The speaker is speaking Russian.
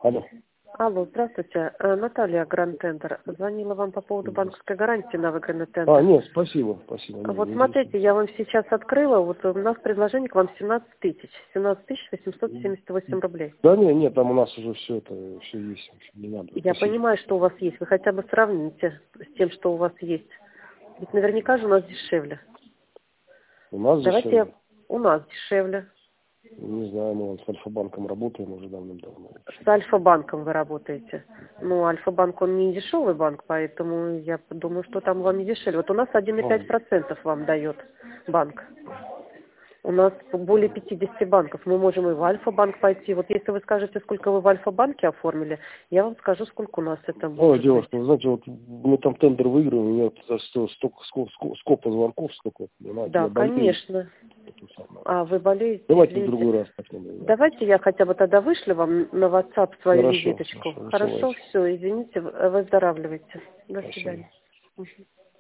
Алло. Алло, здравствуйте. Наталья, Гранд Тендер. Звонила вам по поводу банковской гарантии на выгодный А, тендер. нет, спасибо. Не, Вот не смотрите, интересует. я вам сейчас открыла, вот у нас предложение к вам 17 тысяч. 17 тысяч 878 рублей. Да нет, там у нас уже все это, все есть. Не надо, Я спасибо. понимаю, что у вас есть. Вы хотя бы сравните с тем, что у вас есть. Ведь наверняка же у нас дешевле. У нас Давайте дешевле. у нас дешевле. Не знаю, мы с Альфа-банком работаем уже давным-давно. С Альфа-банком вы работаете. Ну, Альфа-банк, он не дешевый банк, поэтому я думаю, что там вам не дешевле. Вот у нас Ну, 1,5% вам дает банк. У нас более 50 банков. Мы можем и в Альфа-банк пойти. Вот если вы скажете, сколько вы в Альфа-банке оформили, я вам скажу, сколько у нас это ой, может быть. девушка, вы знаете, вот мы там тендер выиграем, у меня вот сколько звонков, сколько, понимаете, Да, я болею. конечно. Это самое. А, вы болеете, Давайте в извините. другой раз как-нибудь. Да. Давайте я хотя бы тогда вышлю вам на WhatsApp свою Хорошо, визиточку. Хорошо, высылайте. все, извините, выздоравливайте. До Спасибо. свидания. Мгм.